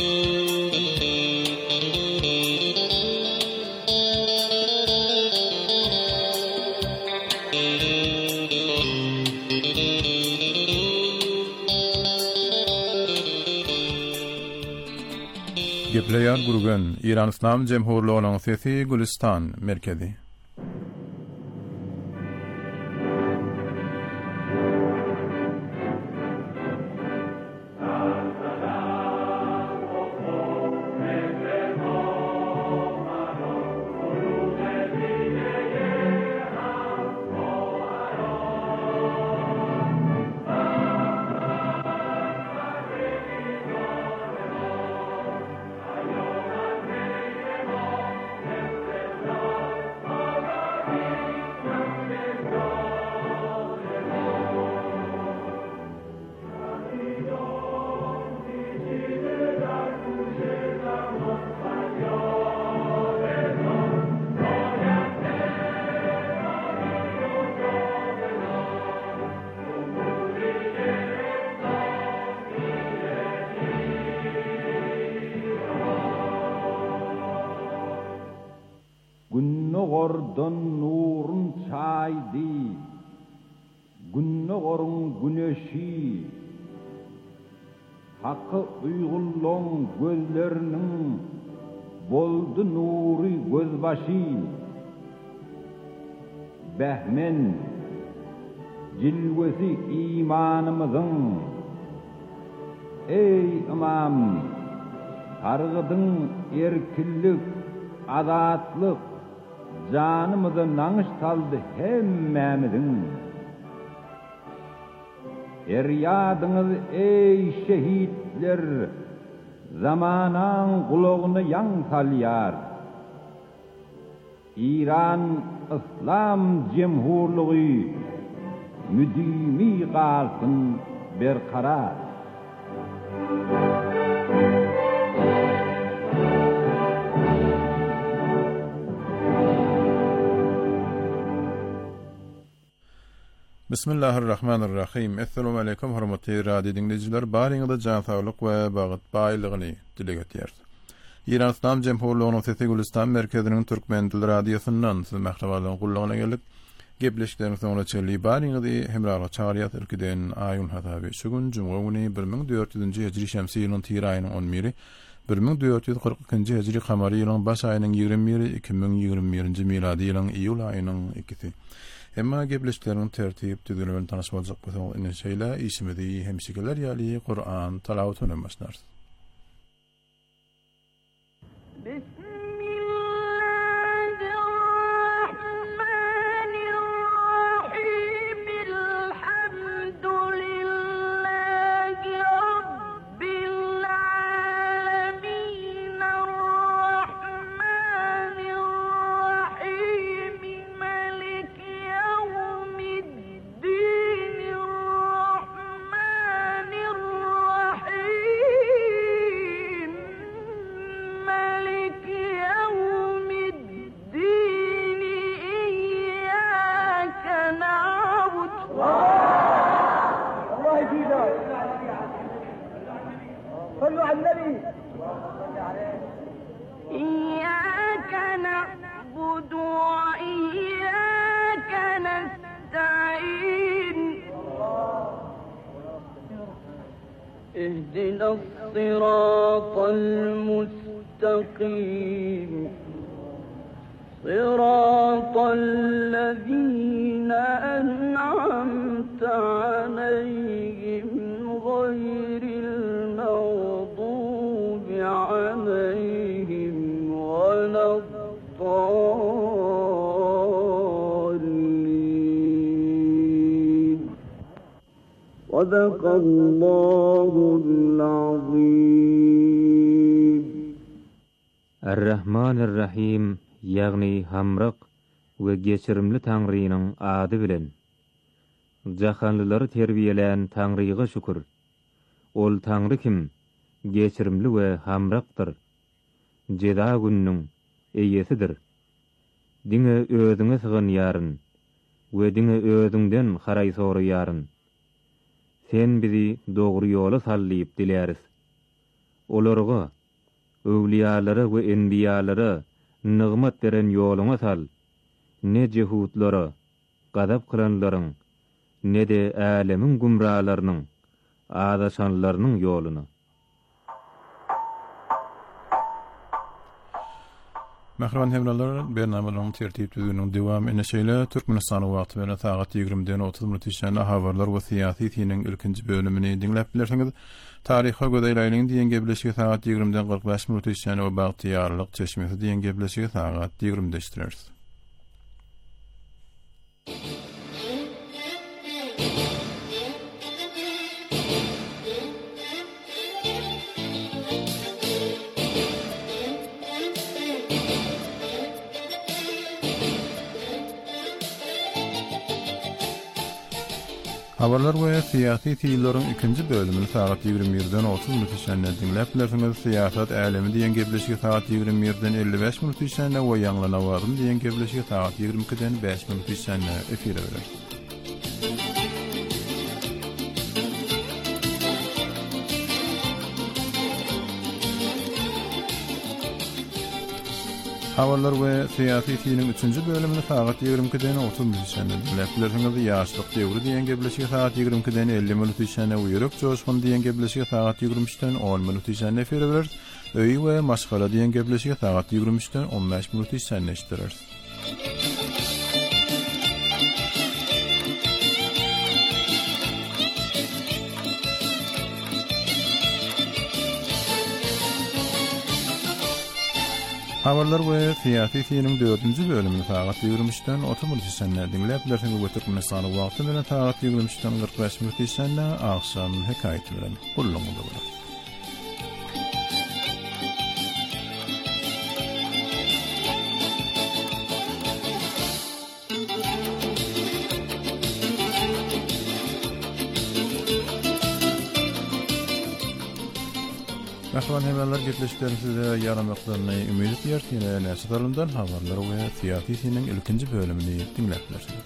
Gepleyen Gurgen, İran İslam Cemhurluğu'nun sesi Gülistan merkezi. Günnogordan nurun çaydı, günnogorun güneşi, hakkı uygulluğun gözlerinin boldu nuri gözbaşı, behmen cilvesi imanımızın, ey imam, targıdın erkillik, azatlık, canımızı nanış taldı hemmemizin. Eryadınız ey şehitler, zamanan kulağını yan salyar. İran İslam Cemhurluğu müdimi kalsın berkarar. Bismillahirrahmanirrahim. Assalamu alaykum hormatly radio dinleyijiler. Baryňyzda jan saglyk we bagyt baýlygyny dile getýär. İran İslam Cemhurluğu'nun sesi Gülistan merkeziniň türkmen dil radiosundan siz mährabalyň gullagyna geldik. Gepleşiklerimiz soňra çelli baryňyzy hemraga çağırýar ülkeden aýyn hataby. Şu gün juma güni 1400-nji hijri şemsi ýylynyň tyr aýynyň 11-i 1442-nji hijri kamary ýylynyň baş aýynyň 20-i 2021-nji miladi ýylynyň iýul aýynyň 2-si. Emma gepleşikleriniň tertip düzgünligini tanaşyp boljak bolsaň ine şeýle işimizi hemşigeler ýaly Qur'an talawatyny başlar. اهدنا الصراط المستقيم صراط الذين أنعمت عليهم غير المغضوب عليهم ولا الضالين صدق الله العظيم. Er-Rahman-er-Rahim ýagny hamrak we geçirimli Taňrynyň ady bilen. Jahanlylary terbiýelen Taňryga şükür. Ol Taňry kim? Geçirimli we hamrakdyr. Jeda gününiň eýesidir. Diňe özüňe syganýaryn we diňe özüňden haraý soraýaryn. Sen bizi dogry ýola sallyp diläris. olarga, öwliýalara we enbiýalara nygmat beren ýoluňa sal. Ne jehudlara, gadap kılanlaryň, ne de älemiň gumralarynyň, adaşanlarynyň ýoluny. Mahraman hemralar, bernamalaryň tertip düzgünüň dewam etşeýle Türkmenistany wagty bilen saat 20-den 30 minut içinde habarlar we syýasy tiniň ilkinji bölümini dinläp bilersiňiz. Taryha gödäýleýän diýen gebleşigi saat 20-den 45 minut içinde we bagtyýarlyk çeşmesi diýen gebleşigi saat 20-de işlersiz. Habarlar we syýasy tiýlerin ikinji bölümini saat 21-den 30 minut içinde dinläp bilersiňiz. Syýasat älemi diýen gebleşigi saat 21-den 55 minut içinde we ýanglana wagtym diýen gebleşigi saat 22-den 5 minut içinde efire berer. Habarlar we syýasy tiýiniň 3-nji bölümini saat 22-den 30 minut içinde dinläp bilersiňiz. Ýaşlyk döwri diýen gebleşigi saat 22-den 50 minut içinde we ýürek joşgun diýen gebleşigi saat 23-den 10 minut içinde efire berer. Öýi we maşgala diýen gebleşigi saat 23-den 15 minut içinde işlerer. Habarlar we syýasy tiýiniň 4-nji bölümini saat 23-den 30 minut içinde dinläp bilersiňiz. Türkmenistany wagty bilen saat 23-den 45 minut içinde akşam hekaýaty bilen gurulmagy bolar. Mahraman hemralar getleşiklerinizi yaramaklarını ümit etýär. Ýene näçe habarlar we syýasy tiýiniň ilkinji bölümini dinläp bilersiňiz.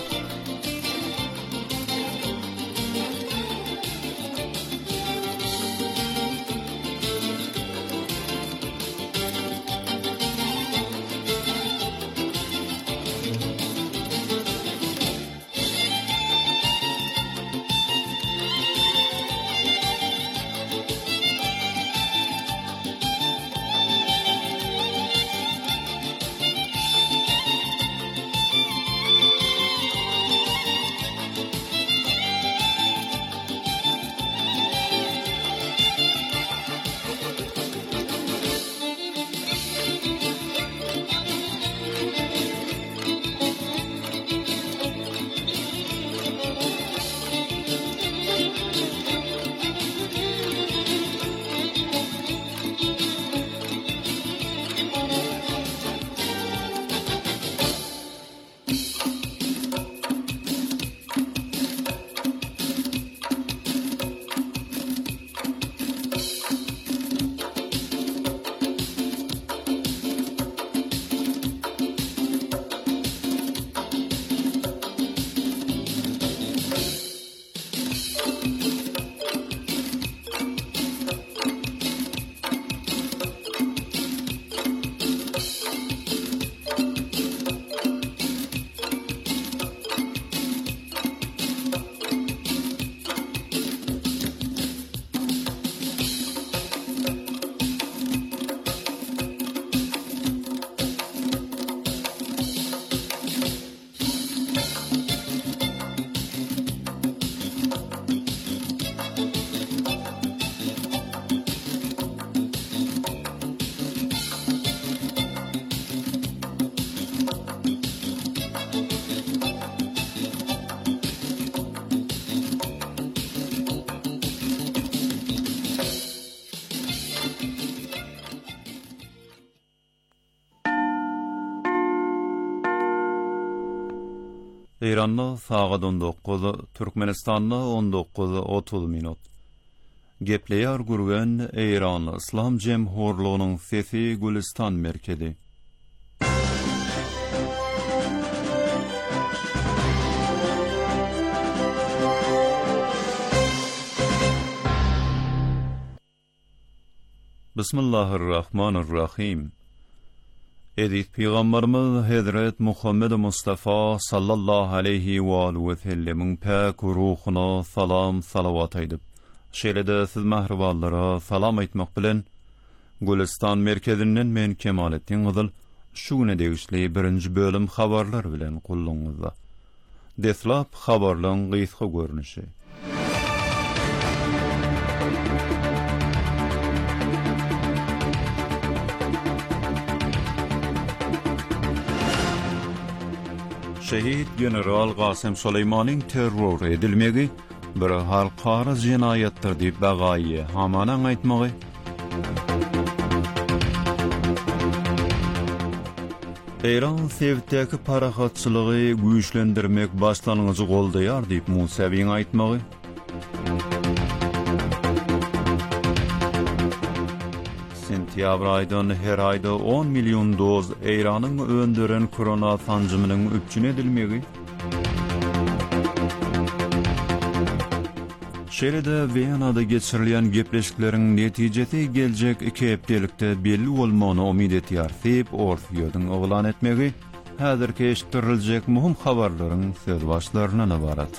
Eýranda sagat 19, Türkmenistanda 19:30 minut. Gepleýär gurgan Eýran İslam Jemhurlygynyň sesi Gülistan merkezi. Bismillahirrahmanirrahim. Edip Peygamberimiz Hazret Muhammed Mustafa sallallahu aleyhi ve aleyhi ve sellemin pek ruhuna salam salavat edip, şeýle-de siz mahriballara salam etmek bilen, Gülistan merkezinden men Kemalettin Gyzyl şu güne degişli birinci bölüm habarlar bilen kulluňyzda. Deslap habarlaryň gysga görnüşi. Şehit General Qasem Suleymanyň terror edilmegi bir halkara jinayetdir diýip bagaýy hamana aýtmagy. Eýran Sevtdäki parahatçylygy güýçlendirmek başlangyjy goldaýar diýip Musawiň aýtmagy. Sentýabr aýdan her aýda 10 million doz Eýranyň öndüren korona sanjymynyň üpçün edilmegi. Şeýle-de Wienada geçirilen gepleşikleriň netijesi geljek 2 hepdelikde belli bolmagyny umyt etýär diýip Orfeýodyň oglan etmegi häzirki eşitdiriljek muhim habarlaryň söz başlaryndan ibarat.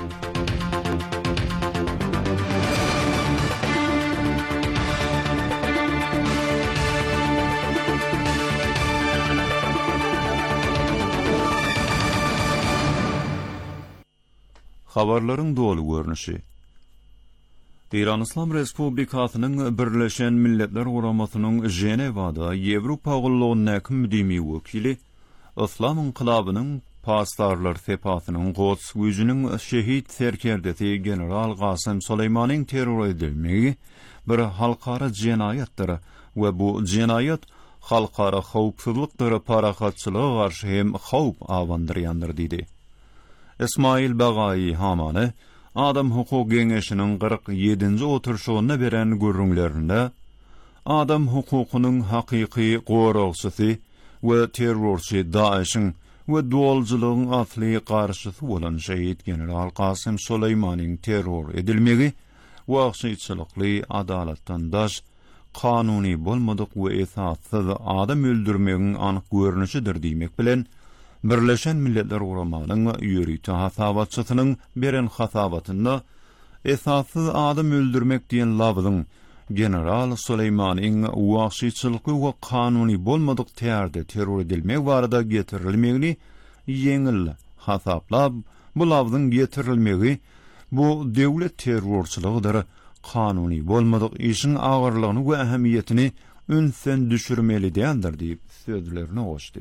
Habarlaryň dolu görnüşi. Iran İslam Respublikasynyň Birleşen Milletler Guramasynyň Jenewada Ýewropa Gullugynyň müdimi wekili İslam inqilabynyň pastarlar sepatynyň gots güýjüniň şehit serkerdesi General Qasem Suleymanyň terror edilmegi bir halkara jinayetdir we bu jinayet halkara howpsuzlykdyr, parahatçylyga garşy hem howp awandyrýandyr diýdi. İsmail Bagaýy hamany Adam Hukuk Geňeşiniň 47-nji oturşugyna beren görüňlerinde adam hukukunyň hakyky goragçysy we terrorçy Daeşiň we dolajylygyň asly garşysy bolan şehit General Qasem Suleymanyň terror edilmegi wagşyçylykly adalatdan daş kanuny bolmadyk we esassyz adam öldürmegiň anyk görnüşidir diýmek bilen Birleşen Milletler Guramasynyň ýürüýti hasabatçysynyň beren hasabatynda esassız adam öldürmek diýen lafzyň General Suleymanyň wagşyçylyky we kanuny bolmadyk täze terror edilmek barada getirilmegini ýeňil hasaplap, bu lafzyň getirilmegi bu döwlet terrorçylygydyr, kanuny bolmadyk işiň agyrlygyny we ähemiýetini ünsen düşürmeli diýendir diýip sözlerini goşdy.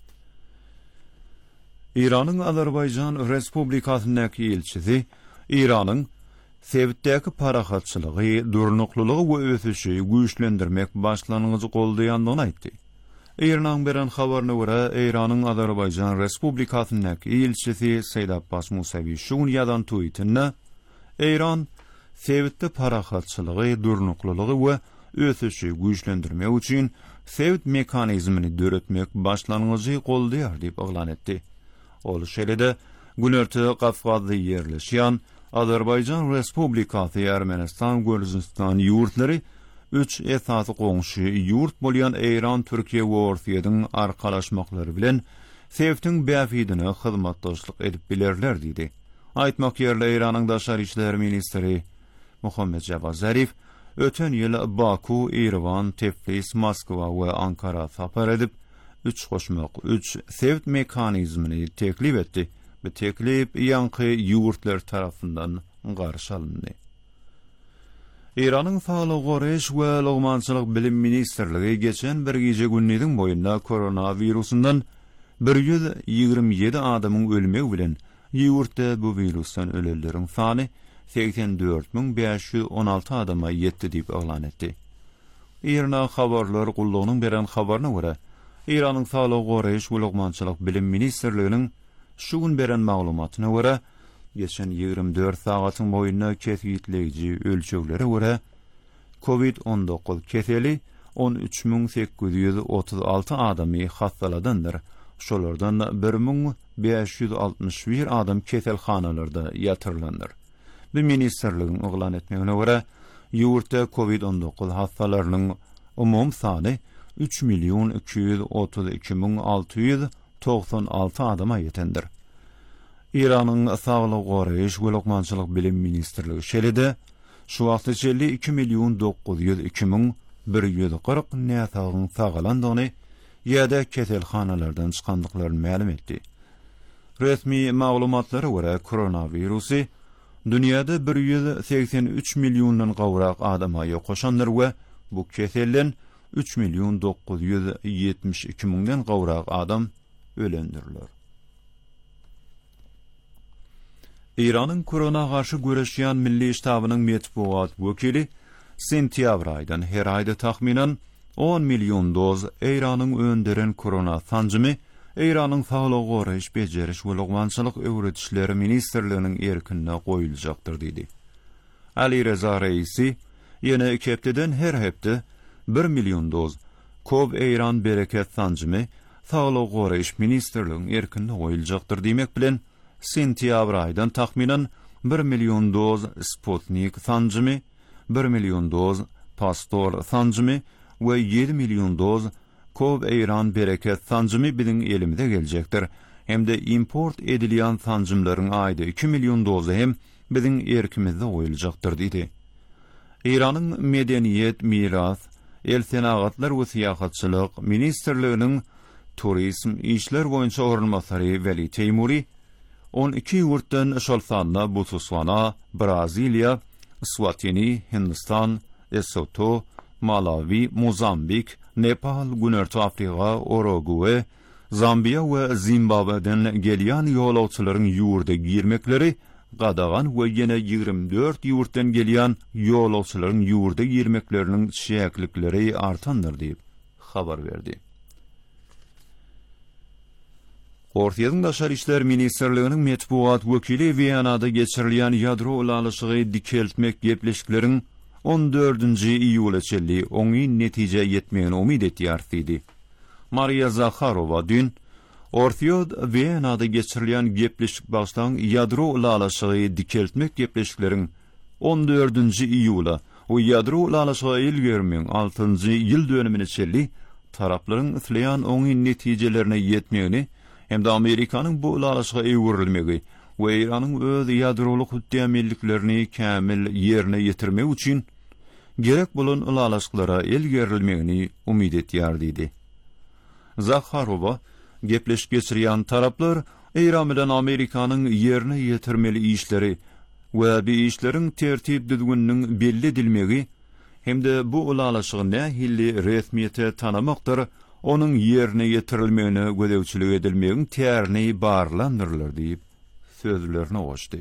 İran'ın Azerbaycan Respublikasynyň elçisi İran'ın Sevtdäki parahatçylygy, durnuklulygy we ösüşi güýçlendirmek başlangyjy goldaýandygyny aýtdy. İran'dan beren habaryna görä, İran'ın Azerbaycan Respublikasynyň elçisi Seýid Abbas Musawi şu ýadan tweetinde İran Sevtde parahatçylygy, durnuklulygy we ösüşi güýçlendirmek üçin Sevt mekanizmini döretmek başlangyjy goldaýar diýip oglan etdi. Ol şeýle-de Günörtü Gafgazda ýerleşýän Azerbaycan Respublikasy Ermenistan Gürcistan ýurtlary 3 esasy goňşy ýurt bolýan Eýran, Türkiýe we Orfeýodyň arkalaşmaklary bilen Sevt'in bäfidine hyzmatdaşlyk edip bilerler diýdi. Aýtmak ýerli Eýranyň daşary işler ministri Muhammed Javad Zarif öten ýyl Baku, Erevan, Tiflis, Moskwa we Ankara sapar edip 3 goşmak 3 Sevt mekanizmini teklip etdi. Bu teklip ýanky ýurtlar tarapyndan garşy alındy. Iranyň Sağlyk Goreş we Logmançylyk bilim ministrligi geçen bir gece günniň boýunda koronawirusundan 127 adamyň ölmegi bilen ýurtda bu wirusdan ölenleriň sany 84.516 adama ýetdi diýip oglan etdi. Irna habarlar gullugynyň beren habaryna görä, İran'ın Sağlyk Goreş we Logmançylyk bilim ministrliginiň şu gün beren maglumatyna görä, geçen 24 sagatyň boýunda kesgitleýiji ölçeglere görä COVID-19 keseli 13.836 adamy hastaladandyr. Şolardan 1561 adam keselhanalarda ýatyrlandyr. Bu ministrligiň oglan etmegine görä, ýurtda COVID-19 hastalarynyň Umum sany 3.232.696 adama yetendir. İran'ın Sağlık Goraýyş we Lokmançylyk bilim ministrligi şeride şu wagt içinde 2.902.140 näsagyn sagalandygyny ýa-da keselhanalardan çykandyklaryny ma'lum etdi. Resmi maglumatlara göre koronavirusy dünýäde 183 milyondan gowrak adama ýokaşandyr we bu keselden 3.972.000 gowrak adam ölendirler. İran'ın korona karşı güreşýän Milli Ştabynyň metbuat wekili sentýabr aýdan her aýda tahminen 10 milyon doz İran'ın önderen korona sanjymy İran'ın Sağlyk Goraýyş Bejeriş we Logmançylyk öwretişleri ministrliginiň erkinine goýuljakdyr dedi. Ali Reza Reisi ýene iki hepdeden her hepde 1 milyon doz Kob İran bereket sanjymy Sağlyk Goraýyş ministrliginiň erkinine goýuljakdyr diýmek bilen sentýabr aýdan tahminen 1 milyon doz Sputnik sanjymy, 1 milyon doz Pastor sanjymy we 7 milyon doz Kob İran bereket sanjymy biziň elimizde geljekdir. Hemde import edilýän sanjymlaryň aýda 2 milyon dozy hem biziň erkimizde goýuljakdyr diýdi. İranyň medeniýet, miras, el senagatlar we syýahatçylyk ministrliginiň turizm işler boýunça ornmasary Veli Teymuri 12 ýurtdan şol sanna Botswana, Braziliya, Swatini, Hindistan, Lesotho, Malawi, Mozambik, Nepal, Günörtü Afrika, Uruguay, Zambiya we Zimbabwe'den gelýän ýolawçylaryň ýurda girmekleri gadagan we ýene 24 ýurtdan gelýän ýolawçylaryň ýurda girmekleriniň şäklikleri artandyr diýip habar berdi. Ortaýazyň Daşary işler ministrliginiň metbuat wekili Wienada geçirilýän ýadro ulanysy dikeltmek gepleşikleriň 14-nji iýula çelli oňy netije ýetmegini umyt etýär diýdi. Maria Zakharova dün Ortaýada Wienada geçirilýän gepleşik başdan ýadro ulanysy dikeltmek gepleşikleriň 14-nji iýula o ýadro ulanysy ilgermiň 6-njy ýyl dönümini çelli taraplaryň isleýän oňy netijelerine ýetmegini hem de Amerikanyň bu ulanysga öwrilmegi we Iranyň öz ýadroluk hütdämelliklerini kämil ýerine ýetirmek üçin gerek bolan ulanyslara ilgerilmegini umyt etýär diýdi. Zakharova gepleşip geçirýän taraplar Iran bilen Amerikanyň ýerine ýetirmeli işleri we bu işleriň tertip düzgünniň belli edilmegi hem de bu ulanysy nähilli resmiýete tanamakdyr. Onun ýerine ýetirilmegine gödäwçilik edilmegiň tärini barlandyrlar diýip sözlerini goşdy.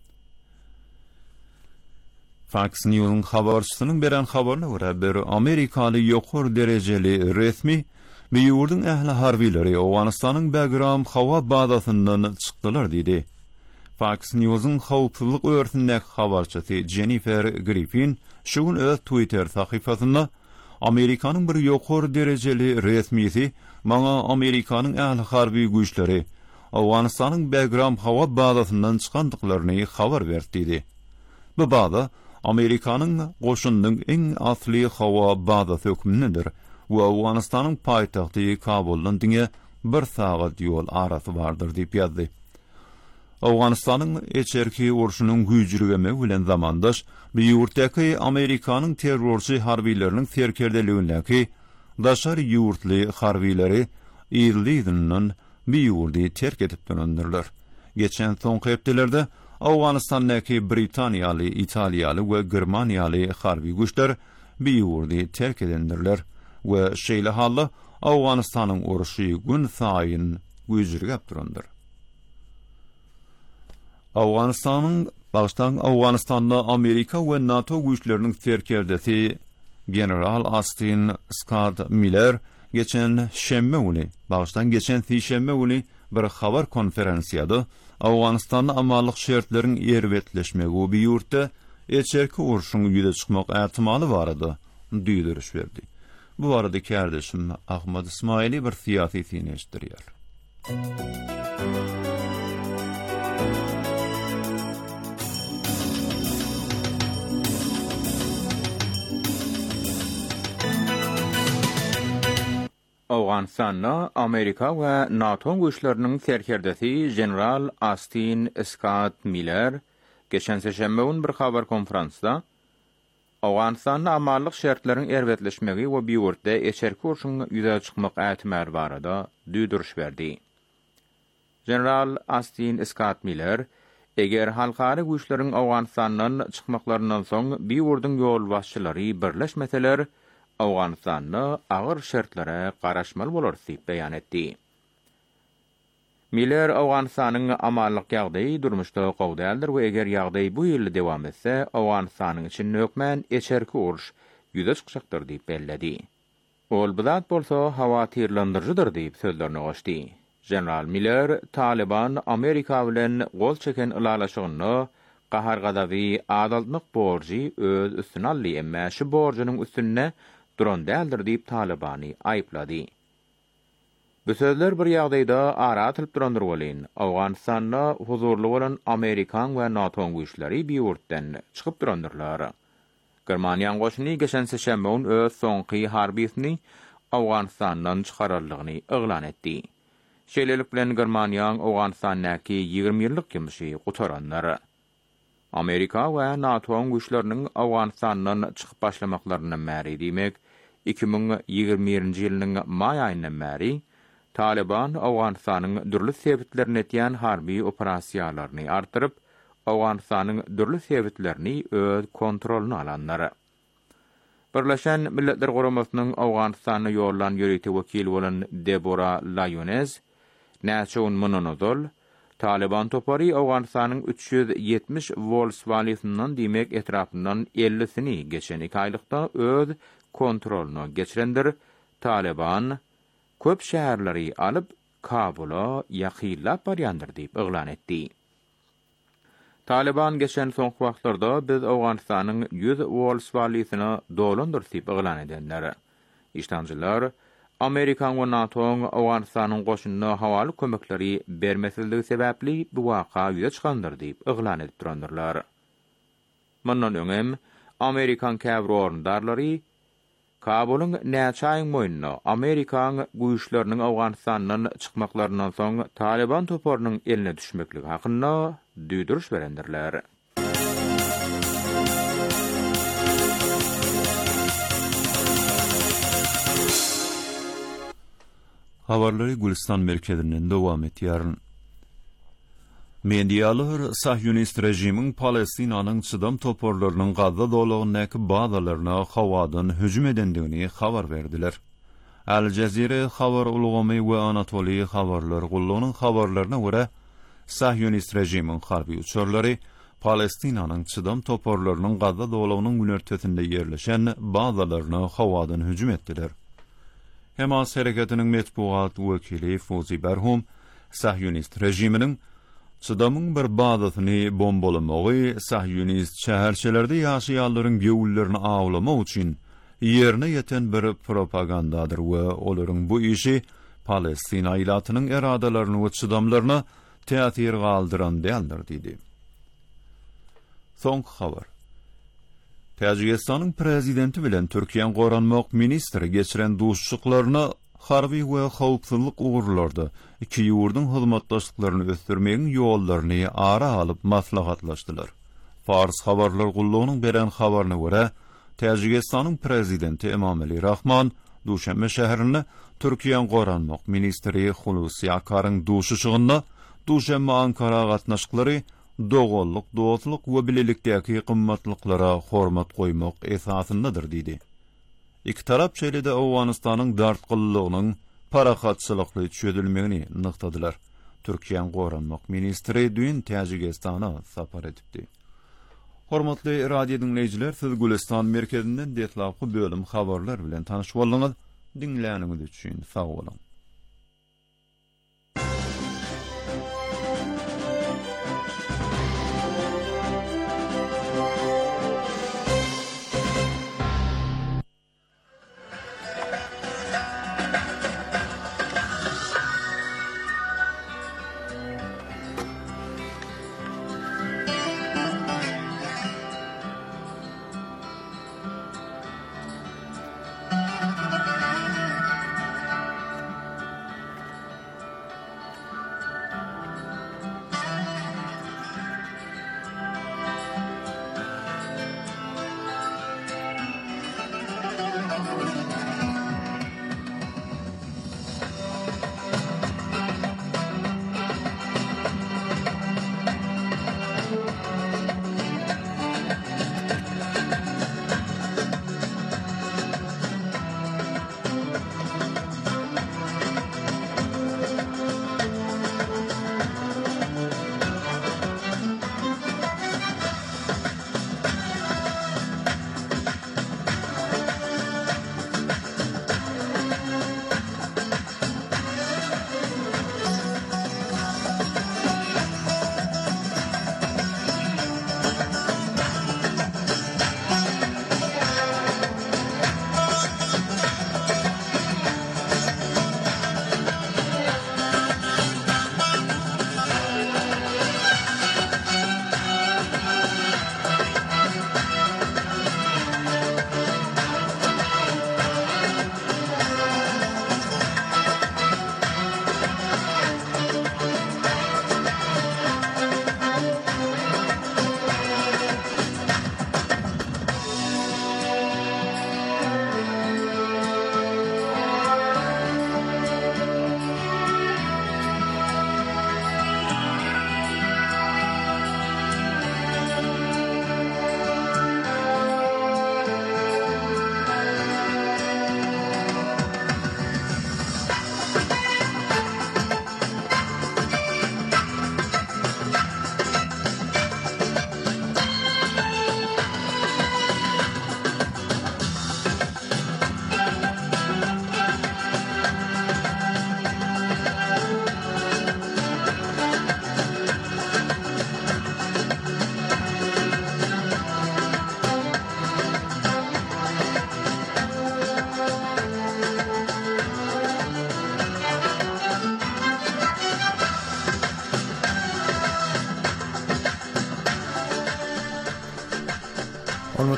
Fox News'un habarçysynyň beren habaryna görä bir Amerikaly ýokary derejeli resmi bu ýurdun ähli harbileri Awganistanyň Bagram hawa bazasyndan çykdylar diýdi. Fox News'un howpsuzlyk örtündäki habarçysy Jennifer Griffin şuň öz Twitter sahypasynda Amerikanyň bir ýokary derejeli resmiýeti maňa Amerikanyň ähli harby güýçleri Awganistanyň Bagram hawa bazasyndan çykandyklaryny habar berdi. Bu baza Amerikanyň goşunynyň iň asly hawa bazasy hökmündedir we Awganistanyň paýtagty Kabuldan diňe 1 sagat ýol arasy bardyr diýip ýazdy. Awganistanyň eçerki urşunyň güýjürgeme bilen zamandaş bu ýurtdaky Amerikanyň terrorçy harbiýleriniň serkerdeligindäki daşary ýurtly harbiýleri ýyldynyň bu ýurdy terk edip dönendirler. Geçen soňky hepdelerde Awganistandaky Britaniýaly, Italiýaly we Germaniýaly harbiý güýçler bu ýurdy terk edendirler we şeýle hally Awganistanyň urşy gün saýyn güýjürgep durandyr. Awganistanda Amerika we NATO güýçleriniň serkerdesi General Austin Scott Miller geçen şemme günü bir habar konferensiýada Awganistanda amalyk şertlerin erwetleşmegi bu ýurtda eçerki urşuň ýüze çykmak ähtimaly barady diýdiriş berdi. Bu arada kardeşim Ahmad İsmaili bir siyasi sineşdirýär. Awganistan'da Amerika we NATO güýçleriniň serkerdesi General Austin Scott Miller geçen seşembe gün bir habar konferansda Awganistan'da amallyk şertleriň erwetleşmegi we biwurtda eçerki urşuň ýüze çykmak ähtimali barada düýdürüş berdi. General Austin Scott Miller, eger halkary güýçleriň Awganistandan çykmaklaryndan soň biwurdyň ýol başçylary birleşmeseler, Awganistan'da agyr şertlere garaşmaly bolar diýip beýan etdi. Miller Awganistanyň amallyk ýagdaýy durmuşda gowdaldyr we eger ýagdaý bu ýyl dowam etse, Awganistanyň içinde hökmen eçerki uruş ýüze çykjakdyr diýip belledi. Ol bidat bolsa hawa tirlendirjidir diýip sözlerini goşdy. General Miller, Taliban Amerika bilen gol çeken ulalaşygyny gahargadawy adaltlyk borjy öz üstüne aldy, emma şu borjunyň üstüne duran däldir diýip Talibany aýplady. Bu sözler bir ýagdaýda ara atylyp durandyr bolyn. Awganistanda huzurly bolan Amerikan we NATO güýçleri biwurtdan çykyp durandyrlar. Germaniýanyň goşuny geçen seşembe gün öz soňky harbiýetini Awganistandan çykararlygyny eglan etdi. Şeýlelik bilen Germaniýanyň Awganistandaky 20 ýyllyk gymşy gutaranlar. Amerika we NATO güýçleriniň Awganistandan çykyp başlamaklaryna märi diýmek, 2021-nji ýylyň may aýyndan bäri Taliban Awganistanyň dürli sebitlerini etýän harbi operasiýalaryny artyryp, Awganistanyň dürli sebitlerini öz kontrolüne alanlar. Birleşen Milletler Guramasynyň Awganistana ýollan ýöreti wekili bolan Deborah Lyons, Näçe Mononodol, Taliban topary Awganistanyň 370 Vols waliýetiniň diýmek etrapyndan 50-sini geçen 2 aýlykda öz kontrolüne geçirendir. Taliban köp şäherleri alyp Kabula ýakynlap barýandyr diýip eglan etdi. Taliban geçen soňky wagtlarda biz Awganistanyň 100 Vols waliýetini dolandyr diýip eglan edenler. İşdanjylar Amerikan we NATO'ň Awganistanyň goşunyna hawaly kömekleri bermeseligi sebäpli bu waka ýüze çykandyr diýip eglan edip durandyrlar. Mundan öňem Amerikan käbir orundarlary Kabul'un näçe aýyň moýnyna Amerikan güýçleriniň Awganistandan çykmaklarynyň soň Taliban toparynyň eline düşmekligi hakynda düýdürüş berendirler. Habarlary Gülistan merkezinden dowam etýär. Medialar Sahyonist rejimiň Palestinanyň çydam toporlarynyň Gazza dowlatynyň bazalaryna hawadan hüjüm edendigini habar berdiler. Al Jazeera habar ulgamy we Anatoliýa habarlar gullanyň habarlaryna görä, Sahyonist rejimiň harby uçurlary Palestinanyň çydam toporlarynyň Gazza dowlatynyň günertesinde ýerleşen bazalaryna hawadan hüjüm etdiler. Hamas hereketiniň metbuat wekili Fuzi Berhum, Sahyonist rejiminiň çydamyň bir bazasyny bombalamagy, Sahyonist şäherçilerde ýaşaýanlaryň göwüllerini awlamak üçin ýerine ýeten bir propagandadyr we olaryň bu işi Palestin aýlatynyň eradalaryny we çydamlaryna täsir galdyran däldir diýdi. Soňky habar. Täjikistanyň prezidenti bilen Türkiýanyň goranmak ministri geçiren duşçuklaryna harbi we howpsuzlyk ugurlarda iki ýurdun hyzmatdaşlyklaryny ösdürmegiň ýollaryny ara alyp maslahatlaşdylar. Fars habarlar gullanyň beren habaryna görä, Täjikistanyň prezidenti Emomali Rahman Duşanbe şäherini Türkiýanyň goranmak ministri Hulusi Akaryň duşuşygyna Duşanbe Ankara gatnaşyklary dogollyk, dostlyk we bilelikdäki gymmatlyklara hormat goýmak esasyndadyr diýdi. İki tarap şeýlede Awganistanyň dartgyllygynyň parahatçylykly çözülmegini nyktadylar. Türkiýanyň goranmak ministri dün Täjikistana sapar etdi. Hormatly radio dinleýijiler, siz Gülistan merkezinden detlapky bölüm habarlar bilen tanyşyp boldyňyz. Dinläniňiz üçin sag bolun.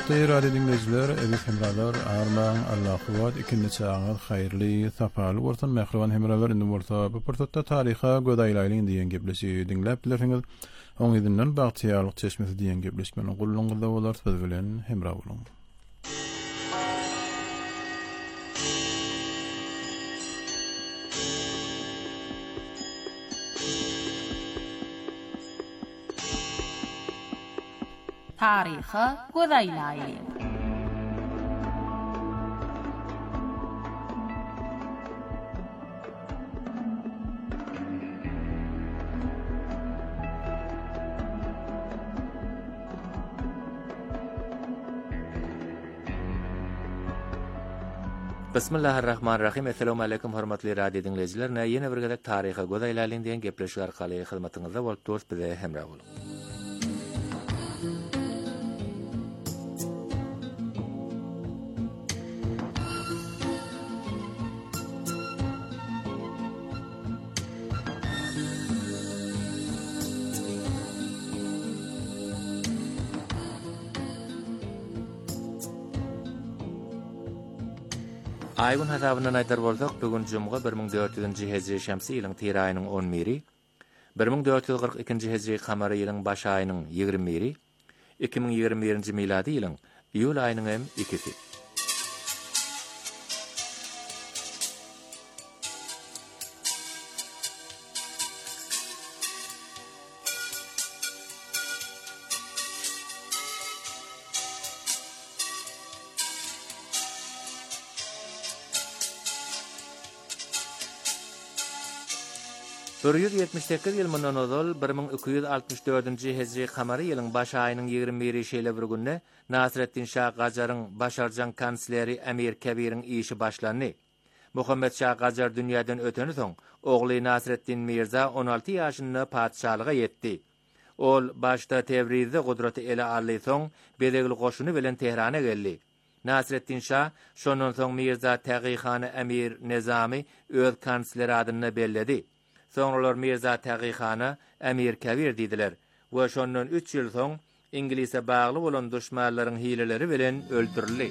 Hormatly radio dinleyijiler, eziz hemralar, armağan Allah kuwat ikinji çağıňyz haýyrly, sapaly bolsun. Mähriban hemralar, indi bolsa bu purtatda taryha gödaýlaýlyň diýen gepleşi dinläp bilersiňiz. Oň izinden bagtyýarlyk çeşmesi diýen gepleşmeni gulluňyzda bolar, biz bilen hemra boluň. Taryha gödaýlaýlyň. Bismillahirrahmanirrahim. Assalamu alaykum hormatly radio dinleyijiler. Ýene bir gezek taryha gödaýlaýlyň diýen gepleşik arkaly hyzmatyňyzda bolup dost bize hemra boluň. Aýgyn hasabyna aýtar bolsak, bugün jumga 1400-nji hejri şemsi ýylyň tir aýynyň 10-miri, 1442-nji hejri kamary ýylyň baş aýynyň 20-miri, 2021-nji miladi ýylyň iýul aýynyň hem 2-si. Bir 178 ýyl mundan ozal 1264-nji hejri kamary ýylyň baş aýynyň 21-nji şeýle bir günne Nasreddin Şah Gajaryň başarjan kansleri Emir Kebiriň işi başlandy. Muhammed Şah Gajar dünýäden öteni soň ogly Nasreddin Mirza 16 ýaşynda padşahlyga ýetdi. Ol başda Tebrizde gudraty ele aldy soň bedegli goşuny bilen Tehrana geldi. Nasreddin Şah şondan soň Mirza Tagî Emir Nizami öz kansleri adyny belledi. Soňralar Mirza Tagî Emir Kebir diýdiler we şondan 3 ýyl soň İngilise bagly bolan düşmanlaryň hileleri bilen öldürildi.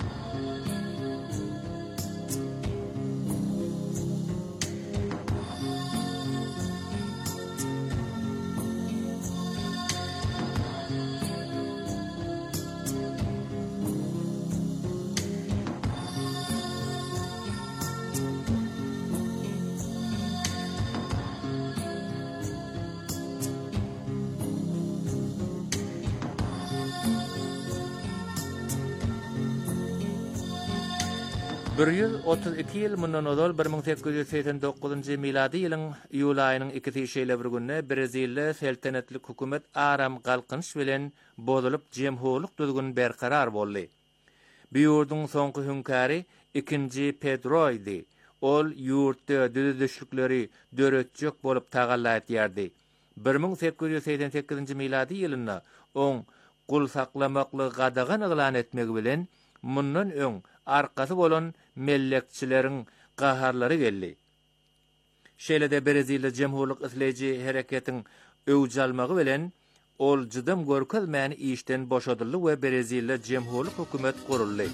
Bir 132 ýyl mundan ozal 1889-njy miladi ýylyň iýul aýynyň 2-si şeýle bir günne Brezilya seltenetlik hukumet aram galkynş bilen bozulup jemhurlyk düzgün berkarar boldy. Bu ýurduň soňky hünkary 2-nji Pedro idi. Ol ýurtda düzüşlikleri döretjek bolup tagallaýardy. 1888-nji miladi ýylynda oň gul saklamakly gadagan ýylan etmek bilen mundan öň arkasy bolan mellekçileriň gaharlary geldi. Şeýle-de Brezilya jemhurlyk isleýji hereketiň öwjalmagy bilen ol jydym görkezmäni işden boşadyldy we Brezilya jemhurlyk hukumet guruldy.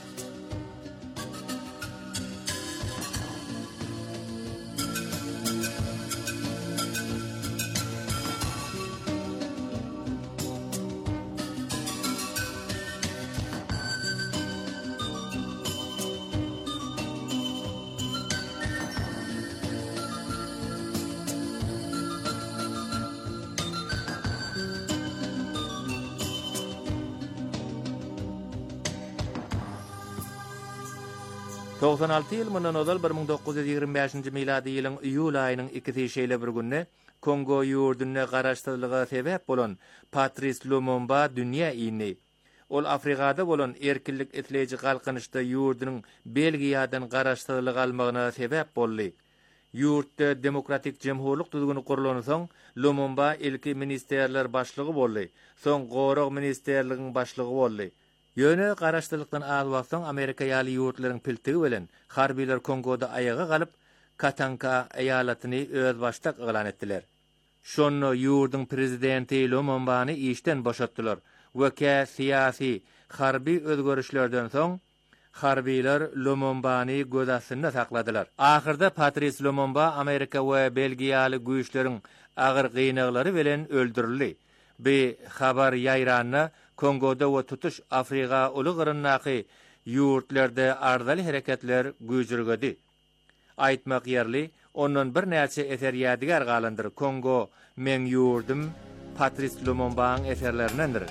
...96 ýyl mundan ozal 1925-nji miladi ýylyň iýul aýynyň 2-si şeýle bir günne Kongo ýurduny garaşdyrlyga sebäp bolan Patrice Lumumba dünýä ýyny. Ol Afrikada bolan erkinlik etleýiji galkynşda ýurdunyň Belgiýadan garaşdyrlyga almagyna sebäp boldy. Ýurtda demokratik jemhurlyk düzgüni gurulan soň Lumumba ilki ministerler başlygy boldy. Soň gorog ministerligiň başlygy boldy. Ýöne garaşdyrlykdan az wagt soň Amerika ýaly ýurtlaryň piltigi bilen harbiler Kongoda aýaga galyp Katanka eýalatyny öz başdak ýylan etdiler. Şonu ýurdun prezidenti Lumumbany işden boşatdylar we kä syýasy harbi özgörüşlerden soň harbiler Lumumba'ny göz astynda sakladylar. Ahyrda Patrice Lumumba Amerika we Belgiýaly güýçleriň agyr gynyaglary bilen öldürildi. Bu habar ýaýranyna Kongoda we tutuş Afrika uly gyrynnaky ýurtlarda ardaly hereketler güýjürgedi. Aýtmak ýerli, onun bir näçe eser ýadigar galandyr. Kongo men ýurdum Patrice Lumumbaň eserlerindendir.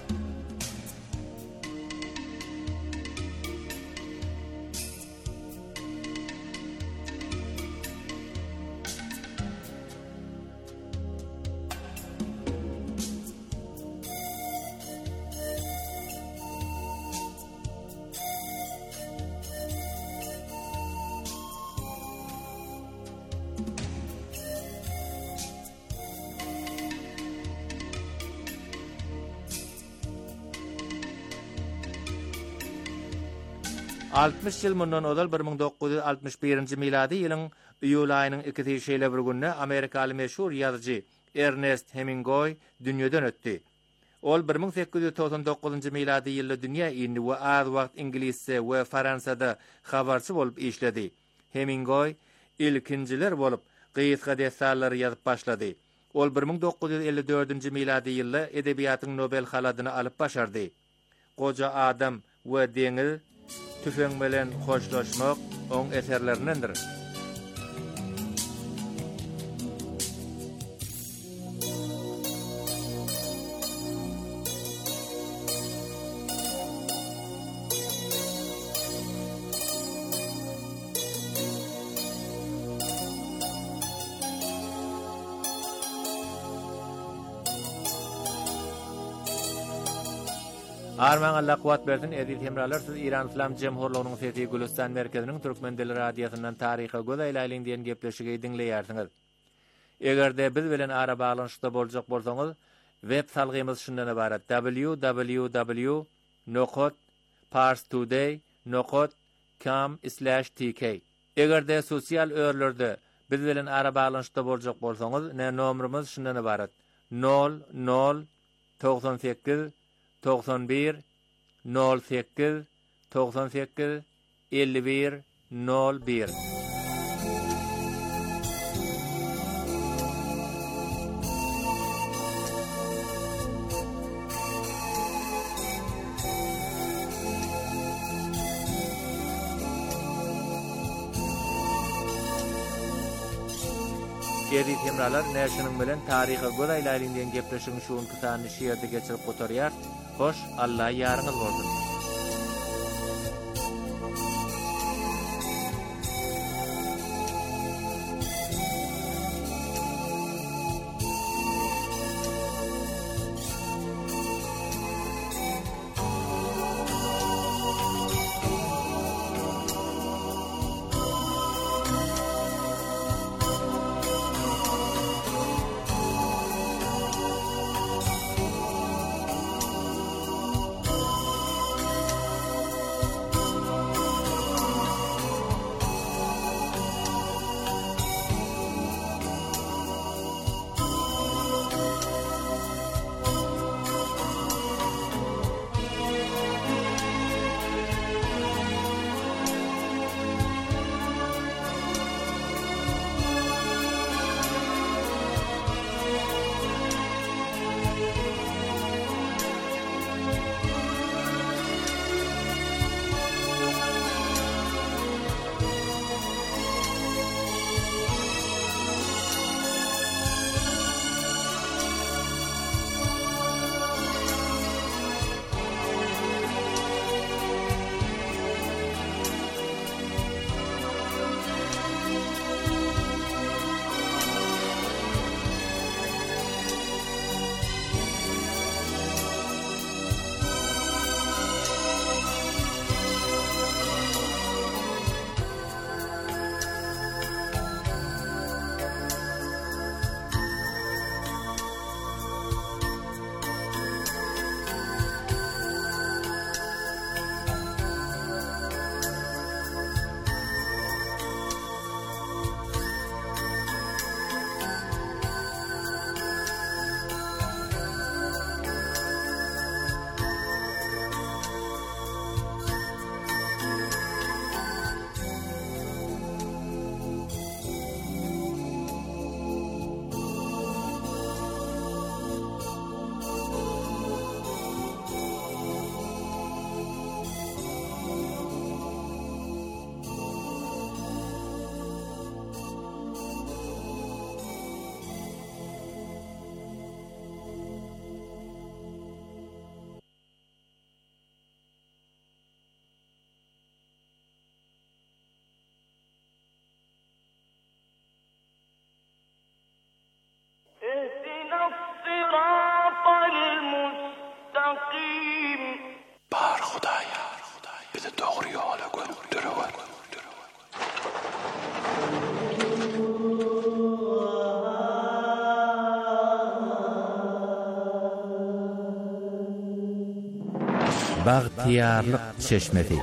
Altmış ýyl mundan odal 1961-nji miladi ýylyň iýul aýynyň 2-nji şeýle bir günde Amerikaly meşhur ýazgy Ernest Hemingway dünýeden ötdi. Ol 1899-njy miladi ýylda dünýä indi we az wagt ingilisçe we Fransada habarçy bolup işledi. Hemingway ilkinjiler bolup gysga desallar ýazyp başlady. Ol 1954-nji miladi ýylda edebiýatyň Nobel haladyny alyp başardy. Goja adam we deňiz tüfeň bilen hoşlaşmak oň eserlerindendir. Arman Allah kuwat bersin. Edil hemralar, siz İran İslam Cemhurluğunyň sesi Gülistan merkeziniň Türkmen dili radiosundan taryha gözaýlaýyn diýen gepleşigi dinleýärsiňiz. Egerde biz bilen ara baglanşykda boljak bolsaňyz, web salgymyz şundan ibarat: www.parstoday.com/tk. Egerde sosial örlerde biz bilen ara baglanşykda boljak bolsaňyz, nomrymyz şundan ibarat: 0098 91 08 98 51 01. Edit hemralar näşinin bilen taryha gözaýlaýyn diýen gepleşigiň şuň kysany şeýerde geçirip gotarýar. Hoş, Allah ýarňyz bolsun. Bagtiyarlyk çeşmesi.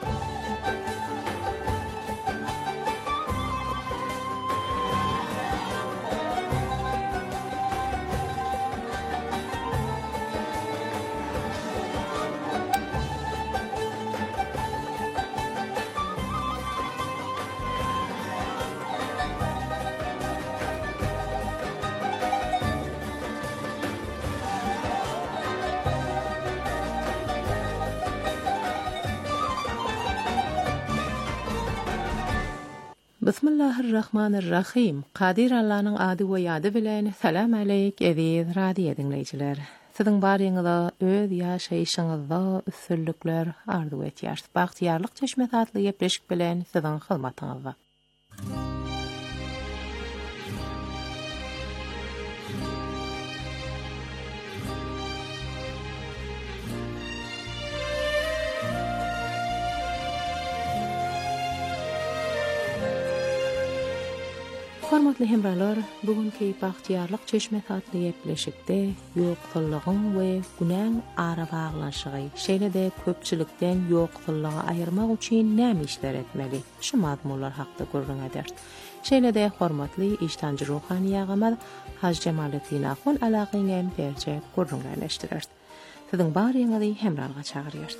Bismillahirrahmanirrahim. Qadir Allah'ın adı we ýady bilen salam aleyk eziz radio dinleyijiler. Siziň baryňyzda öz ýaşaýyşyňyzda üstünlikler arzu etýär. Bagtiyarlyk çeşmesi adly ýepleşik bilen siziň hyzmatyňyzda. Hormatly hemralar, bugünkü bagtiyarlyk çeşmesi adly ýepleşikde ýoksullygyň we günäň ara baglanşygy, şeýle-de köpçülikden ýoksullygy aýyrmak üçin näme işler etmeli? Şu mazmunlar hakda gurrun eder. Şeýle-de hormatly iştanjy ruhani ýagamaz Haj Jemaletdin Ahun alagyňam berje gurrun ýerleşdirer. Siziň baryňyzy hemralga çagyrýar.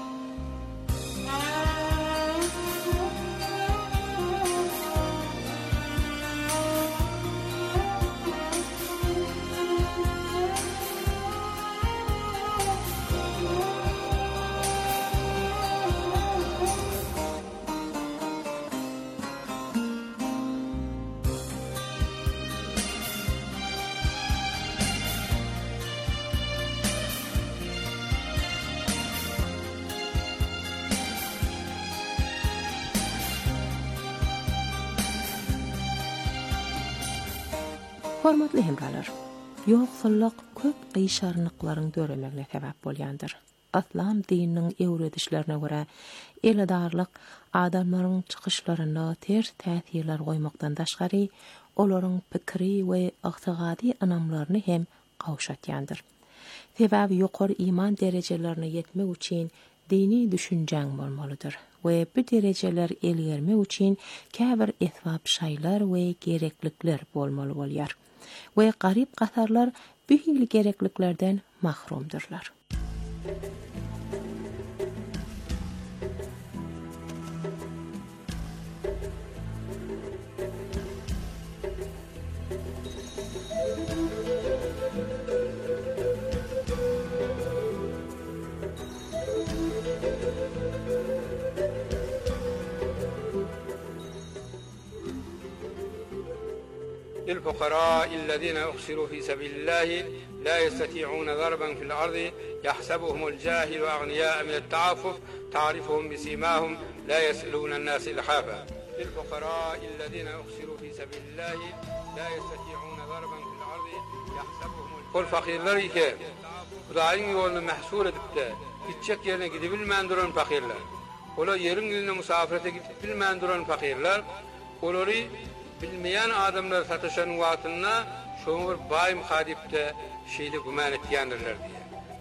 Hormatly hemralar, ýoksullyk köp gyşarnyklaryň döremegne sebäp bolýandyr. Islam dininiň öwredişlerine görä, eledarlyk adamlaryň çykyşlaryna ters täsirler goýmakdan daşgary, olaryň pikri we ygtygady anamlaryny hem gawşatýandyr. Sebäbi ýokary iman derejelerine ýetmek üçin dini düşünjäň bolmalydyr. We bu derejeler elgermek üçin käbir esbab şaýlar we gereklikler bolmaly bolýar. We garip gatarlar bu hili gerekliklerden mahrumdurlar. للفقراء الذين أحصروا في سبيل الله لا يستطيعون ضربا في الأرض يحسبهم الجاهل أغنياء من التعفف تعرفهم بسيماهم لا يسألون الناس إلحافا للفقراء الذين أحصروا في سبيل الله لا يستطيعون ضربا في الأرض يحسبهم kol fakirler ike Hudaýyň ýoluna mahsur edipde gitjek ýerine gidip bilmän duran fakirler. Olar ýeriň ýüzüne musafirete gidip bilmän duran fakirler. Olary bilmeýän adamlar satışan wagtyna şoňa bir baýym hadipde şeýle guman etýändirler diýe.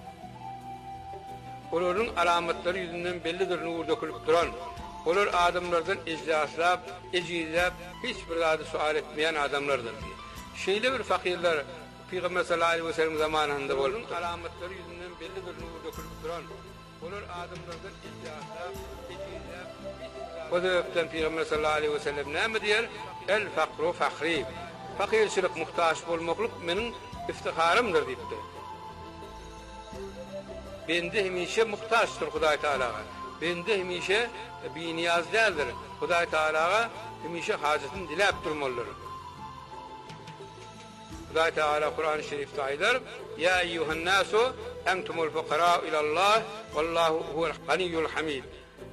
Olaryň alamatlary ýüzünden bellidir nur dökülüp duran. Olar adamlardan ejlaslap, ejizlap, hiç bir zady sual etmeýän adamlardyr diýe. Şeýle bir fakirler Peygamber sallallahu aleyhi ve sellem zamanında bolan alamatları yüzünden bellidir nur dökülüp duran. Olar adamlardan ejlaslap, ejizlap, o sebepten Peygamber sallallahu aleyhi ve sellem näme diýer? El fakru fakri. Fakirçilik muhtaç bolmaklyk meniň iftiharymdyr diýipdir. Bende hemişe muhtaçdyr Hudaý Taalaga. Bende hemişe biniyaz däldir. Hudaý Taalaga hemişe hajatyny dilep durmalydyr. Hudaý Taala Kur'an-ı Şerifde aýdar: "Ya eyyuhan nasu entumul fuqara ila Allah wallahu huvel ganiyyul hamid."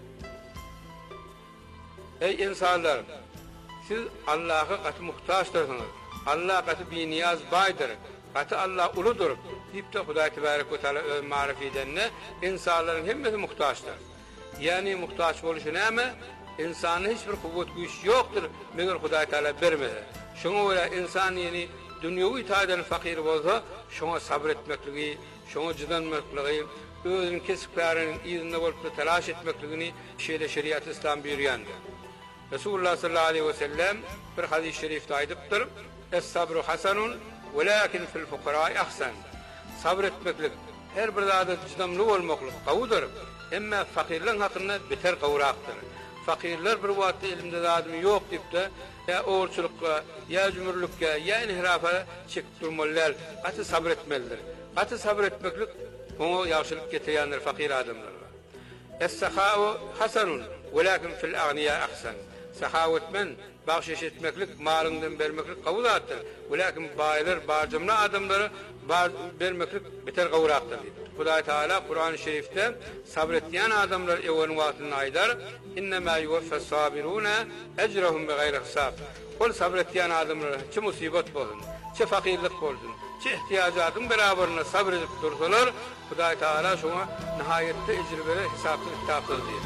Ey insanlar, siz Allah'a katı muhtaçdırsınız. Allah katı biniyaz baydır. Katı Allah uludur. Deyip de Hudaý Tebarek ve Teala öz marifetine insanların hemmesi muhtaçdır. Yani muhtaç boluşu näme? İnsanın hiçbir kuvvet güç yoktur. Meger Hudaý Teala bermedi. Şoňa göre insan yani dünýäwi taýdan fakir bolsa, şoňa sabr etmekligi, şoňa jydanmakligi, özünün kesiplerinin iyisinde olup da telaş etmekliğini şeriat-ı İslam buyuruyandı. Resulullah sallallahu aleyhi ve sellem bir hadis-i şerifte aydıptır. Es-sabru hasanun velakin fil fuqara'i ahsan. Sabretmeklik her bir zada cıdamlı olmaklık qawudur. Emma fakirlerin hakkında beter qawraqtır. Fakirler bir wagtda elimde zadım yok dip de ya oğurçulukka, ya cümürlükka, ya inhirafa çekip durmalılar. Qatı sabretmelidir. Qatı sabretmeklik onu yaxşılık getirenler fakir adamlarga. Es-sahau hasanun velakin fil agniya ahsan. Sahavet men bahşiş etmeklik, malından vermeklik qawlattır. Velakin baylar, barcamla adamları vermeklik beter qawraqtır. Hudaý Taala Kur'an-ı Şerifte sabretýän adamlar ewen wagtyny aýdar. İnnemâ yuwaffas-sabirûne ecrahum bigayri hisab. Ol sabretýän adamlar çi musibet bolsun, çi fakirlik bolsun, çi ihtiýajatyň beraberine sabr edip dursalar, Hudaý Taala şoňa nihaýetde ejir berer, hisaply kitaply diýer.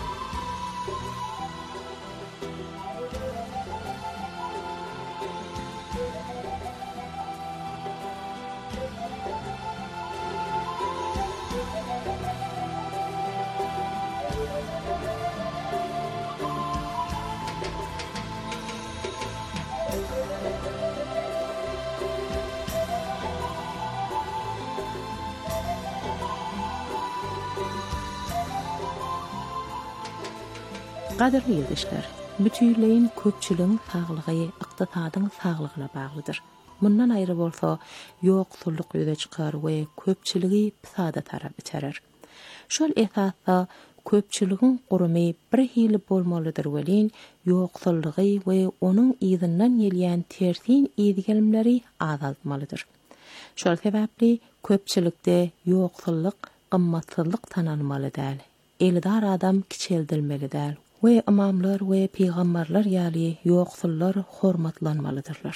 Qadirli ýurdaşlar, bütünleýin köpçüligiň saglygy ykdysadyň saglygyna baglydyr. Mundan aýry bolsa, ýoksulluk ýüze çykar we köpçüligi pisada tarap içerer. Şol esasda köpçüligiň gurumy bir hili bolmalydyr welin, ýoksullygy we onuň ýzynyň gelýän tersin ýygylimleri azaltmalydyr. Şol sebäpli köpçülikde ýoksullyk gymmatsyzlyk tananmaly däl. Eldar adam kiçeldilmeli däl. We imamlar we peýgamberler ýaly ýoksullar hormatlanmalydyrlar.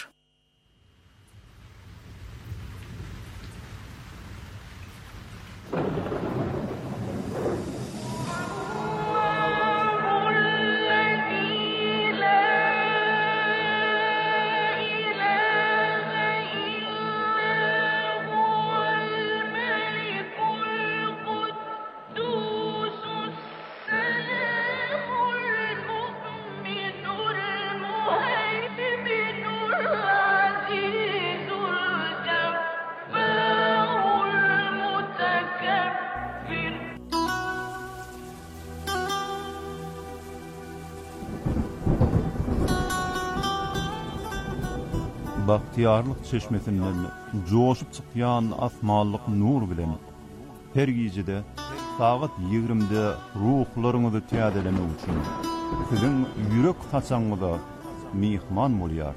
Bahtiyarlyk çeşmesinden joşup çykýan asmanlyk nur bilen her gijede saat 20-de ruhlaryňyzy täzelemek üçin siziň ýürek taçaňyza mihman bolýar.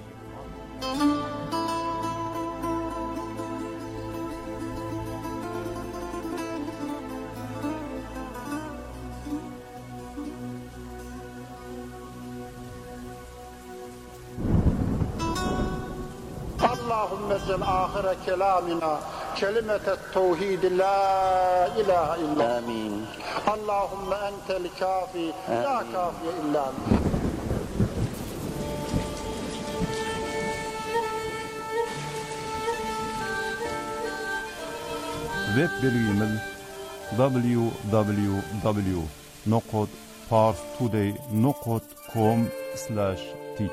اللهم اجعل آخر كلامنا كلمة التوحيد لا إله إلا آمين. اللهم أنت الكافي لا كافي إلا أنت. Web bilgimiz www.parstoday.com/tk.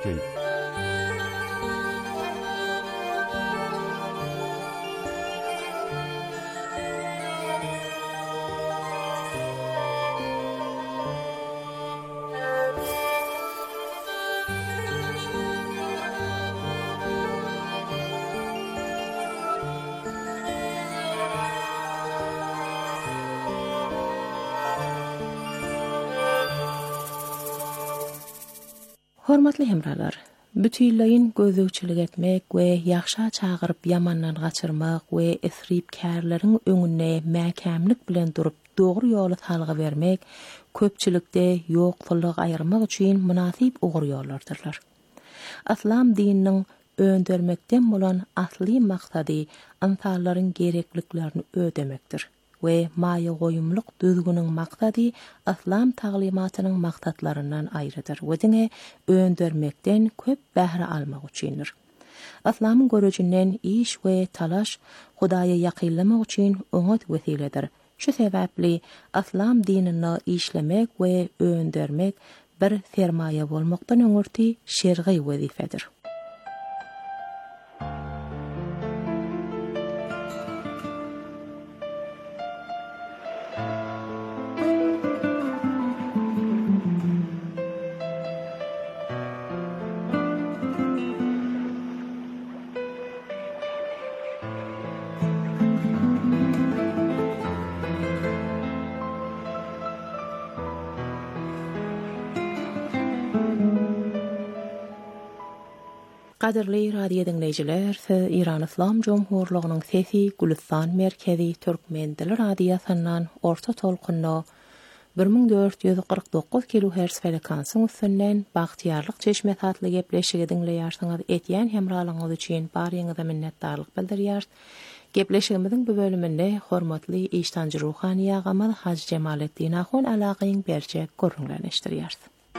Hormatly hemralar, bütünleýin gözüçilik etmek we ýakşa çagyryp ýamandan gaçyrmak we esripkärleriň öňünde mäkämlik bilen durup dogry ýoly salgy bermek köpçülikde ýoksullygy aýyrmak üçin münasip ugry ýollardyrlar. Islam dininiň öndürmekden bolan asly maksady insanlaryň gerekliklerini ödemekdir. We maýa goýumlyk düzgüniň maksady Islam taglimatynyň maksatlaryndan aýrydyr. Wediňe öndürmekden köp bähre almak üçindir. Islamyň görejinden iş we talaş Hudaýa ýakynlamak üçin öňet wesiledir. Şu sebäpli islam dinini işlemek we öndürmek bir sermaye bolmakdan öňürti şer'i wezifedir. Qadirli radio dinleyijiler, İran İslam Cumhurluğunyň Sesi Gülistan Merkezi Türkmen dili radiosundan orta tolkunna 1449 kHz frekansy üstünden Bagtyarlyk çeşme tatly gepleşigi dinleýärsiňiz. Etýän hemralygyňyz üçin baryňyza minnetdarlyk bildirýär. Gepleşigimiziň bu bölüminde hormatly iştanjy ruhani agamy Haji Jemaletdin Ahun alagyň berje görüňlenişdirýär.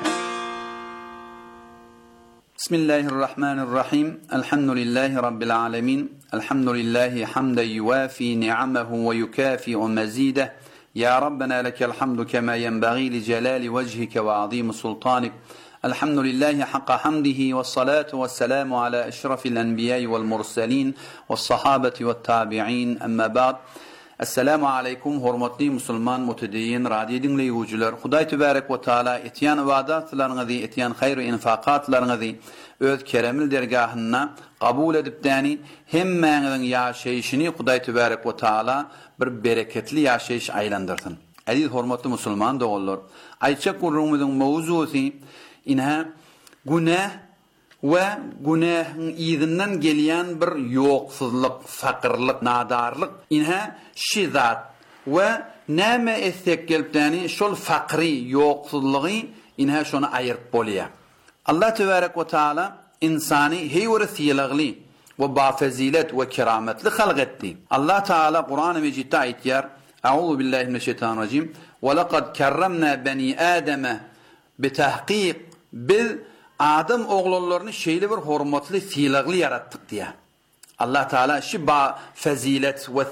Bismillahirrahmanirrahim. Elhamdülillahi Rabbil alemin. Elhamdülillahi hamden yuwafi ni'amahu ve yukafi'u mazide. Ya Rabbena lekel hamdu kema yenbaghi li celali vejhike ve azim sultanik. Elhamdülillahi hakka hamdihi ve salatu ve selamu ala eşrafil enbiyai vel mursalin ve sahabeti ve tabi'in. Amma ba'd. Assalamu alaikum hormatly musulman mutedeyyin radio dinleýüjiler. Hudaý tebarek we taala etýän ibadatlaryňyzy, etýän haýry infakatlaryňyzy öz keremli dergahyna kabul edip däni hemmäňiziň ýaşaýyşyny Hudaý tebarek we taala bir bereketli ýaşaýyş aýlandyrsyn. Aziz hormatly musulman dogallar, aýça gurrumyzyň mowzusy inha günah we günahın izinden gelýän bir ýoksuzlyk, fakyrlyk, nadarlyk inha şizat we näme etsek gelipdäni şol fakry ýoksuzlygy inha şonu aýyryp bolýar. Allah tebarek we taala insany heýwer syýlagly we bafazilet we kerametli halq etdi. Allah taala Kur'an-ı Mecit'de aýtýar: "Euzu billahi mineşşeytanirracim. Ve laqad kerremna bani Adama bitahqiq bil Adam oğullarını şeyli bir hormatly syýlagly yaratdyk diýär. Allah taala şu fazilet we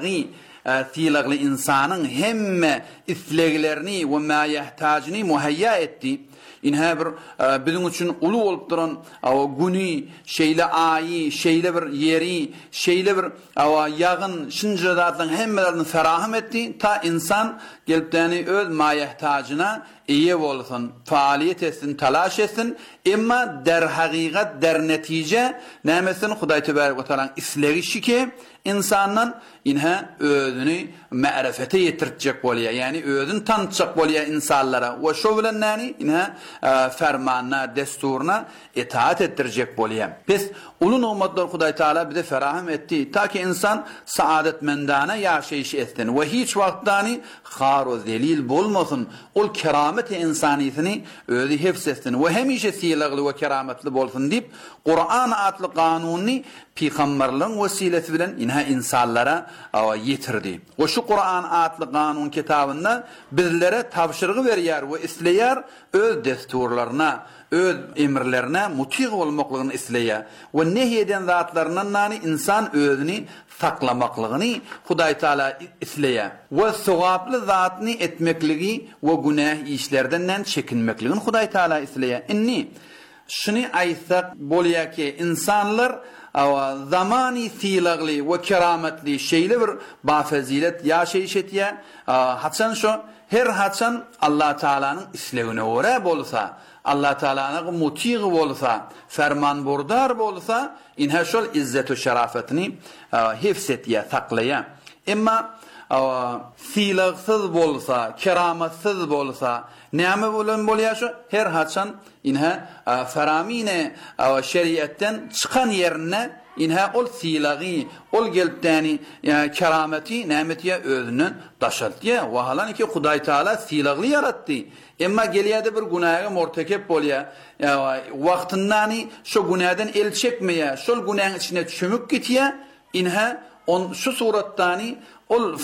syýlagly insanyň hemme isleglerini we ma ýahtaجyny muhayya etdi. İnha bir bizim üçin ulu bolup duran güni, şeyle ayi, şeyle bir yeri, şeyle bir ýagyn şynjadatlaryň hemmelerini ferahym etdi. Ta insan gelipdäni öz ma ýahtaجyna eýe bolsun, faaliýet etsin, talaş etsin, emma der haqiqat, der netije nämesin Hudaý tebarek we taala islegi şike insandan inha özüni ma'rifete yetirtjek bolýar. Yani özüni tanıtjak bolýar insanlara. We şo bilen näni inha fermanna, desturuna itaat ettirjek bolýar. Biz ulu nimetler Hudaý taala bize ferahym etdi. Ta ki insan saadetmendana ýaşaýyş etsin we hiç wagtdany xar we zelil bolmasyn. Ol keramet insaniýetini özü hifz etsin we hemişe syýlagly we kerametli bolsun diýip Kur'an atly kanuny Peygamberliň wesilesi bilen inha insanlara yetirdi. O şu Kur'an atly kanun kitabynda bizlere tapşyrygy berýär we isleýär öz desturlaryna, öz emirlerine muti bolmaklygyny isleýär we nehyeden zatlarynyň nany insan özüni saklamaklygyny Hudaý taala isleýär we sowaply zatny etmekligi we günah işlerden çekinmekligini Hudaý taala isleýär. Inni şunu aýtsak bolýar ki insanlar zamani syýlagly we kerametli şeýle bir bafazilet ýaşaýyş etýär. Haçan şo her haçan Allah Taalanyň islegine göre bolsa, Allah Taalanyň muti bolsa, fermanbordar bolsa, inha şol izzet we şerafetini hifz etýär, saklaýar. Emma syýlagsyz bolsa, kerametsiz bolsa, näme bolan bolýar şo her haçan inha feramine şeriatten çıkan yerine inha ol syýlagy, ol gelipdäni kerameti, nämetiýe özünden daşaltýar. Wa halanki Hudaý taala syýlagly yaratdy. Emma gelýärde bir günaha mortekep bolýar. Wagtyndan şo günahdan el çekmeýär, şol günahyň içine çömüp gitýär. Inha on şu suratdany ol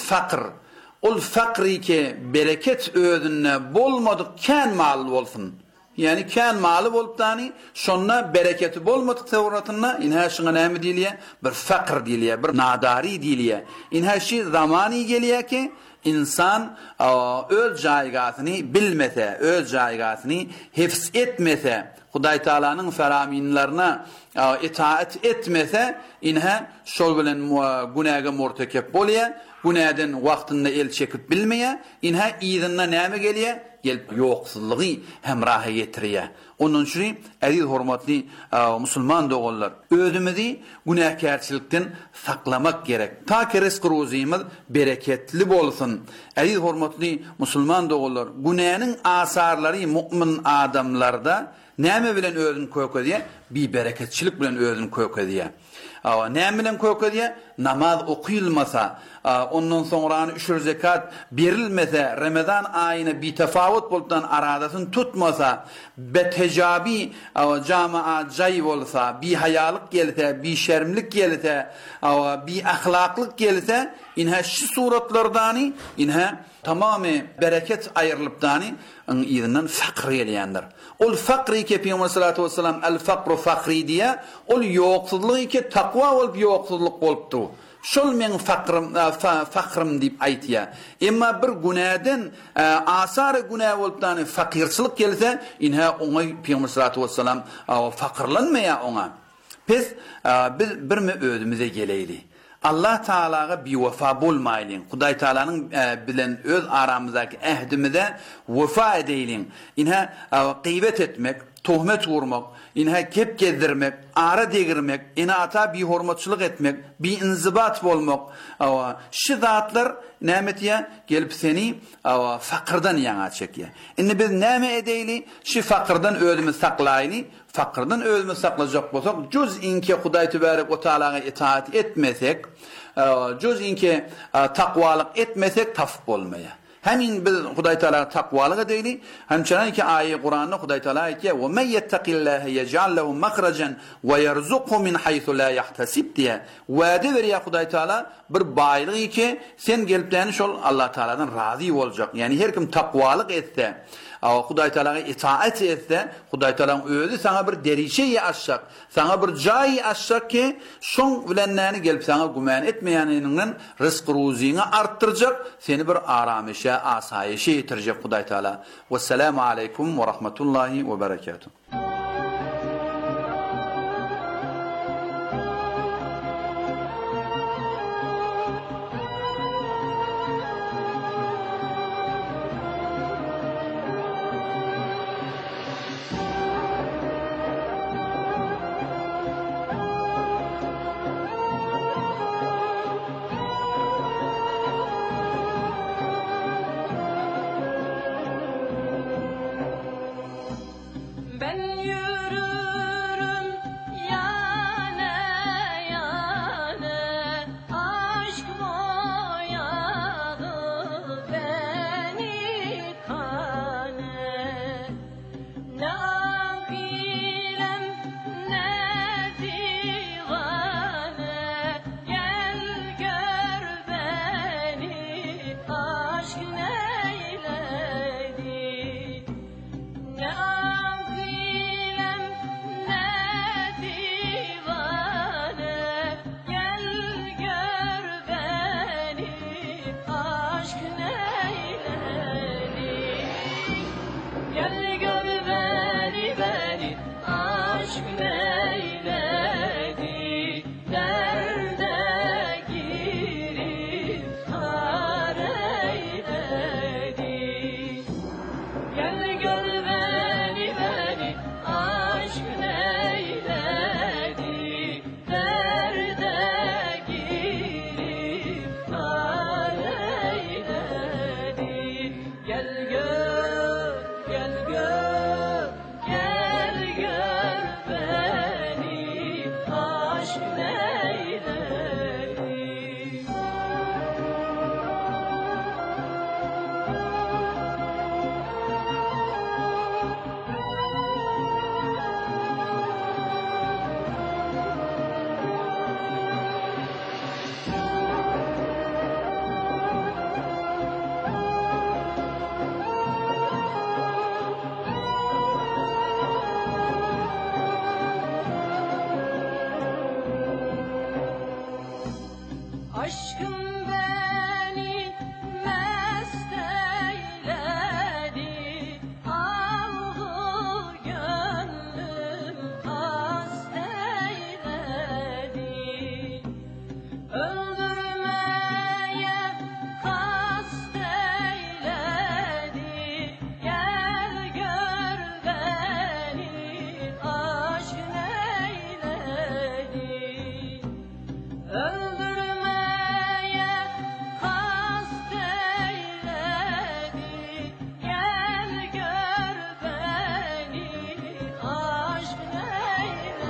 fakry ki bereket özüne bolmadyk kän mal bolsun. Yani kän maly bolup dany şonna bereketi bolmadyk suratynda inha şuna näme diýilýär? Bir fakr diýilýär, bir nadary diýilýär. Inha şi zamany gelýär ki insan öz jaýgatyny bilmese, öz jaýgatyny hifz etmese, Hudaý Taalanyň feraminlerine itaat etmese, inha şol bilen günäge mortekep bolýar, günäden wagtynda el çekip bilmeýär, inha ýygyna näme gelýär? Gelip ýoksuzlygy hemrahy getirýär. Onun üçin aziz hormatly musulman dogallar, özümizi günäkärçilikden saklamak gerek. Ta ki rizq ruzymyz bereketli bolsun. Aziz hormatly musulman dogallar, günäniň asarlary mu'min adamlarda näme bilen özüni kökediýär? Bir bereketçilik bilen özüni kökediýär. Näme bilen kökediýär? Namaz okuyulmasa, ondan sonra üçür zekat berilmese, Ramazan aýyna bir tefawut boldan aradasyn tutmasa, betejabi jamaa jaý bolsa, bir hayalyk gelse, bir şermlik gelse, bir ahlaklyk gelse, inha şu suratlardany, inha tamamy bereket aýrylypdany ýerinden fakr gelýändir. Ol fakri ki Peygamber sallallahu aleyhi ve sellem el fakru fakri diye, ol ýoksuzlyk ki takwa bolup ýoksuzlyk bolupdy. Şol men fakrym dip aýtýar. Emma bir günäden asar günä bolupdan fakirçilik gelse, inha oňa Peygamber sallallahu aleyhi ve sellem fakirlanmaýar oňa. Biz bir mi özümize geleyli. Allah Taalaga bir vefa bolmaýlyn. Hudaý Taalanyň bilen öz aramyzdaky ähdimize vefa edeýlin. Inha gıybet etmek, tohmet vurmak, inha kep gezdirmek, ara degirmek, inata bir hormatçılık etmek, bir inzibat bolmak, şu zatlar nämetýär gelip seni fakırdan ýaňa çekýär. Indi biz näme edeýli? Şu fakırdan özümizi saklaýly. Fakırdan özümizi saklajak bolsak, cüz inki Hudaý Tebarek we Taalaga itaat etmesek, cüz inki takwalyk etmesek taf bolmaýar. Hemin biz Hudaý Taala takwalyk edeyli. Hemçinin ki aýy Qur'an'da Hudaý Taala aýtýar: "Ve men yettaqillaha yej'al lehu mahrajan ve yerzuqhu min haythu la yahtasib" diye. Wa'de berýär Hudaý Taala bir baýlyk ki sen gelipden şol Allah Taaladan razy boljak. Yani her kim takwalyk etse, Hudaý Taalaga itaat etse, Hudaý Taala özü sana bir derişeyi açacak, sana bir jaý açacak ki şoň bilenläni gelip sana güman etmeýäninden rizq ruzyny artdyrjak, seni bir aramışa, asaýyşa ýetirjek Hudaý Taala. Vesselamu aleykum we rahmetullahi we berekatuh. Aşkım